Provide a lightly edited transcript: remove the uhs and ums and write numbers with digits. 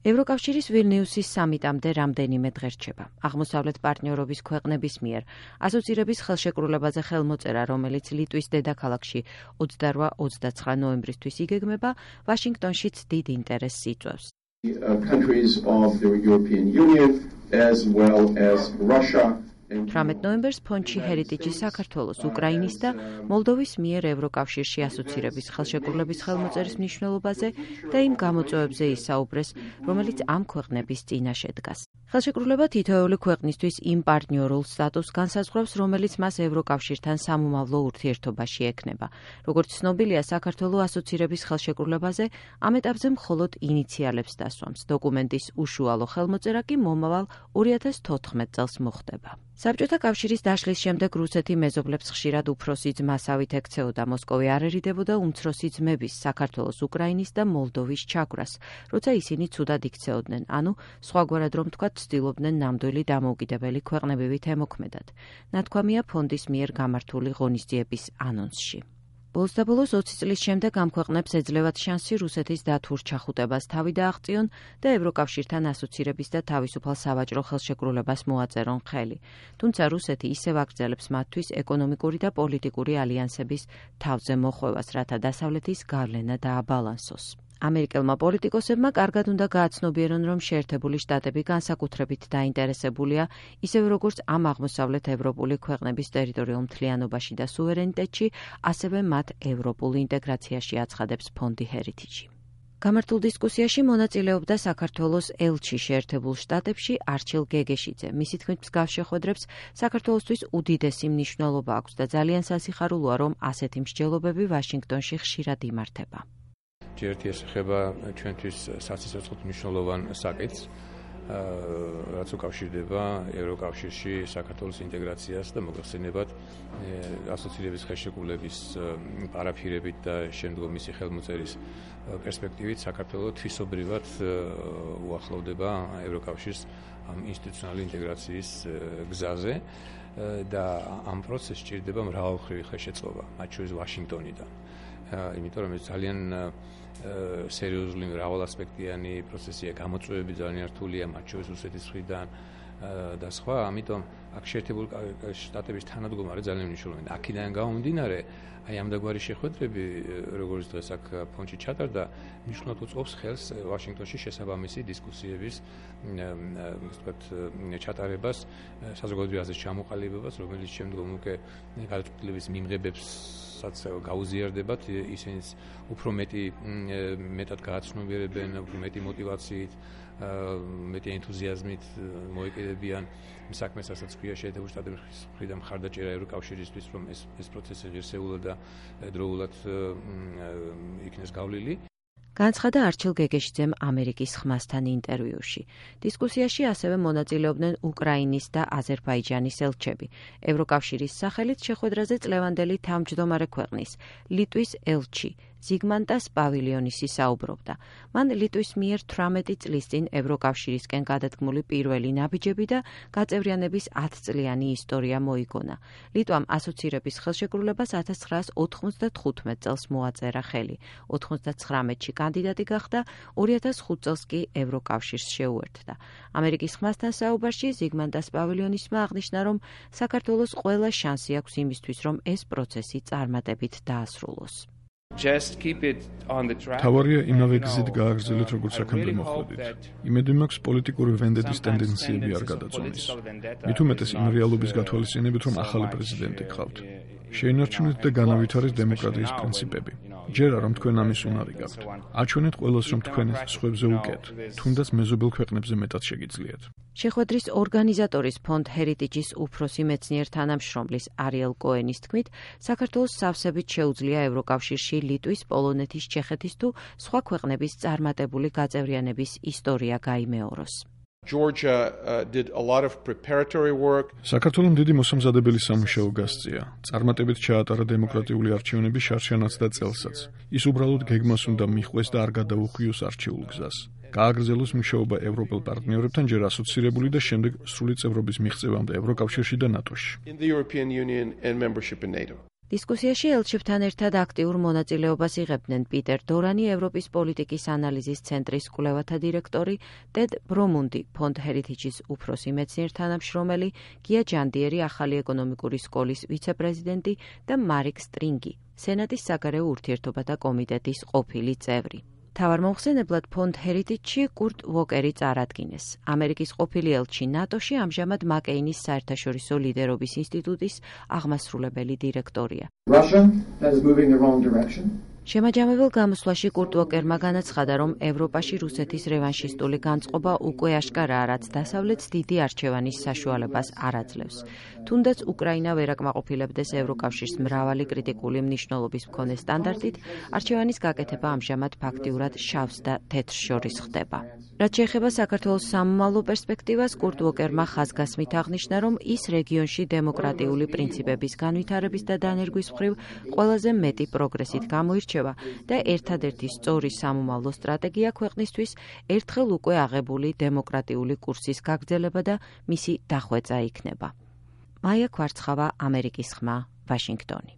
ევროკავშირის ვილნიუსის სამიტამდე რამდენიმე დღე რჩება. აღმოსავლეთ პარტნიორობის ქვეყნების მიერ ასოცირების ხელშეკრულებაზე ხელმოწერა, რომელიც ლიტვის დედაქალაქში 28-29 ნოემბრისთვის იგეგმება, ვაშინგტონშიც დიდ ინტერესს იწვევს. Countries of the European Union as well as Russia 18 ნოემბერს ფონდში ჰერიტიჯი საქართველოს, უკრაინის და მოლდოვის მიერ ევროკავშირში ასოცირების ხელშეკრულების ხელმოწერის მნიშვნელობაზე და იმ გამოწვევებზე ისაუბრეს, რომელიც ამ ქვეყნების წინაშე დგას. ხელშეკრულება თითოეული ქვეყნისთვის იმ პარტნიორულ სტატუსს განსაზღვრავს, რომელიც მას ევროკავშირთან სამომავლო ურთიერთობაში ექნება. როგორც ცნობილია, საქართველოს ასოცირების ხელშეკრულებაზე ამ ეტაპზე მხოლოდ ინიციალებს დასვამს. დოკუმენტის უშუალო ხელმოწერა კი მომავალ 2014 წელს მოხდება. საბჭოთა კავშირის დაშლის შემდეგ რუსეთი მეზობლებს ხშირად უფროსი ძმასავით ექცეოდა. მოსკოვი არ ერიდებოდა უმცროსი ძმების, საქართველოს, უკრაინის და მოლდოვის ჩაგვრას, როცა ისინი ცუდად იქცეოდნენ, ანუ სხვაგვარად რომ თქვათ, ცდილობდნენ ნამდვილი დამოუკიდებელი ქვეყნებივით ემოქმედად. ნათქვამია ფონდის მიერ გამართული ღონისძიების ანონსში. ბოლოს 20 წლის შემდეგ ამ ქვეყნებს ეძლევათ შანსი რუსეთის დათურ ჩახუტებას თავი დააღწიონ და ევროკავშირთან ასოცირების და თავისუფალ სავაჭრო ხელშეკრულებას მოაწერონ ხელი. თუმცა რუსეთი ისევ აგრძელებს მათთვის ეკონომიკური და პოლიტიკური ალიანსების თავზე მოხვევას, რათა დასავლეთის გავლენა დააბალანსოს. ამერიკელმა პოლიტიკოსებმა კარგად უნდა გააცნობიერონ, რომ შეერთებული შტატები განსაკუთრებით დაინტერესებულია, ისევე როგორც ამ აღმოსავლეთ ევროპული ქვეყნების ტერიტორიულ მთლიანობაში და სუვერენიტეტში, ასევე მათ ევროპულ ინტეგრაციაში აცხადებს ფონდი ჰერიტიჯი. გამართულ დისკუსიაში მონაწილეობდა საქართველოს ელჩი შეერთებულ შტატებში არჩილ გეგეშიძე. მისი თქმით, მსგავს შეხვედრებს საქართველოსთვის უდიდესი მნიშვნელობა აქვს და ძალიან სასიხარულოა, რომ ასეთი მსჯელობები ვაშინგტონში ხშირად იმართება. ერთი ეს ეხება ჩვენთვის საციცოცხლოდ მნიშვნელოვან საკითხს, რაც უკავშირდება ევროკავშირში საქართველოს ინტეგრაციას და მოგეხსენებათ ასოცირების ხელშეკრულების პარაფირებით და შემდგომ მისი ხელმოწერის პერსპექტივით საქართველოს თვისობრივად უახლოვდება ევროკავშირის ინსტიტუციონალური ინტეგრაციის გზაზე და ამ პროცესს სჭირდება მრავალმხრივი ხელშეწყობა, მათ შორის ვაშინგტონიდან. იმიტომ რომ ეს ძალიან სერიოზული მრავალასპექტიანი პროცესია, გამოწვევები ძალიან რთულია, მათ შორის რუსეთის მხრიდან და სხვა, ამიტომ აქ შეერთებული შტატების თანადგომარი ძალიან მნიშვნელოვანია. აქედან გამომდინარე, აი ამდაგვარი შეხვედრები, როგორც დღეს აქ ფონდში ჩატარდა, მნიშვნელოვნად უწყობს ხელს ვაშინგტონში შესაბამისი დისკუსიების ჩატარებას, საზოგადოებრივი აზრის ჩამოყალიბებას, რომელიც შემდგომ უკვე გადაწყვეტილების მიმღებებს გაუზიარდებათ, ისინიც უფრო მეტად გააცნობიერებენ, უფრო მეტი მოტივაციით, მეტი ენთუზიაზმით მოეკიდებიან საქმეს, რასაც ქვია შეერთებული შტატების მხრიდან მხარდაჭერა ევროკავშირისთვის, რომ ეს პროცესი ღირსეულად და დროულად იქნეს გავლილი. განცხადა არჩილ გეგეშიძემ ამერიკის ხმასთან ინტერვიუში. დისკუსიაში ასევე მონაწილეობდნენ უკრაინის და აზერბაიჯანის ელჩები. ევროკავშირის სახელით შეხვედრაზე წლევანდელი თავმჯდომარე ქვეყნის, ლიტვის ელჩი ზიგმანტას პავილიონისი საუბრობდა. მან ლიტვის მიერ 18 წლის წინ ევროკავშირისკენ გადადგმული პირველი ნაბიჯები და გაწევრიანების 10 წლიანი ისტორია მოიგონა. ლიტვამ ასოცირების ხელშეკრულებას 1995 წელს მოაწერა ხელი. 99-ში კანდიდატი გახდა, 2005 წელს კი ევროკავშირს შეუერთდა. ამერიკის ხმასთან საუბარში ზიგმანტას პავილიონისმა აღნიშნა, რომ საქართველოს ყველა შანსი აქვს იმისთვის, რომ ეს პროცესი წარმატებით დაასრულოს. თავარია იმავე გზით გააგრძელოთ, როგორც აქამდე მოხვედით. იმედი მაქვს პოლიტიკური ვენდეტის ტენდენციები არ გადაწყვეტის. მით უმეტეს იმ რეალობის გათვალისწინებით, რომ ახალი პრეზიდენტი გყავთ. შეინარჩუნეთ და განავითარეთ დემოკრატიის პრინციპები. ჯერა რომ თქვენ ამის უნარი გაქვთ. აჩვენეთ ყველას, რომ თქვენ სხვებზე უკეთ, თუნდაც მეზობელ ქვეყნებზე მეტად შეგიძლიათ. შეხვედრის ორგანიზატორის ფონდ ჰერიტიჯის უფროსი მეცნიერ თანამშრომლის არიელ კოენის თქმით, საქართველოს სავსებით შეუძლია ევროკავშირში ლიტვის, პოლონეთის, ჩეხეთის თუ სხვა ქვეყნების წარმატებული გაწევრიანების ისტორია გაიმეოროს. საქართველომ დიდი მოსამზადებელი სამუშაო გასწია. წარმატებით ჩაატარა დემოკრატიული არჩევნების შარშანაც და წელსაც. ის უბრალოდ გეგმას უნდა მიხვეს და არ გადაუხვიოს არჩეულ გზას. გააგრძელოს მუშაობა ევროპელ პარტნიორებთან, ჯერ ასოცირებული და შემდეგ სრული წევრობის მიღწევამდე ევროკავშირში და ნატოში. დისკუსიაში ელჩებთან ერთად აქტიურ მონაწილეობას იღებდნენ პიტერ დორანი, ევროპის პოლიტიკის ანალიზის ცენტრის კვლევათა დირექტორი, ტედ ბრომუნდი, ფონდ ჰერითიჯის უფროსი მეცნიერ თანამშრომელი, გია ჯანდიერი, ახალი ეკონომიკური სკოლის ვიცე-პრეზიდენტი და მარიკ სტრინგი, სენატის საგარეო ურთიერთობათა კომიტეტის ყოფილი წევრი. თავარმომხსენებლად ფონდ ჰერითიჯში კურტ ვოკერი წარადგინეს. ამერიკის ყოფილი ელჩი ნატოში ამჟამად მაკეინის საერთაშორისო ლიდერობის ინსტიტუტის აღმასრულებელი დირექტორია. შემაჯამებელ გამოსვლაში კურტ ვოკერმა განაცხადა, რომ ევროპაში რუსეთის რევანშისტული განწყობა უკვე აშკარაა, რაც დასავლეთს დიდი არჩევანის საშუალებას არ აძლევს. თუნდაც უკრაინა ვერ აკმაყოფილებდეს ევროკავშირს მრავალი კრიტიკული მნიშვნელობის მქონე სტანდარტით, არჩევანის გაკეთება ამჟამად ფაქტიურად შავს და თეთრს შორის ხდება. რაც შეეხება საქართველოს სამომავლო პერსპექტივას, კურტ ვოკერმა ხაზგასმით აღნიშნა, რომ ის რეგიონში დემოკრატიული პრინციპების განვითარების და დანერგვის მხრივ ყველაზე მეტი პროგრესით გამოირჩევა და ერთადერთი სწორი სამომავლო სტრატეგია ქვეყნისთვის ერთხელ უკვე აღებული დემოკრატიული კურსის გაგრძელება და მისი დახვეწა იქნება. მაია ქვარცხავა, ამერიკის ხმა, ვაშინგტონი.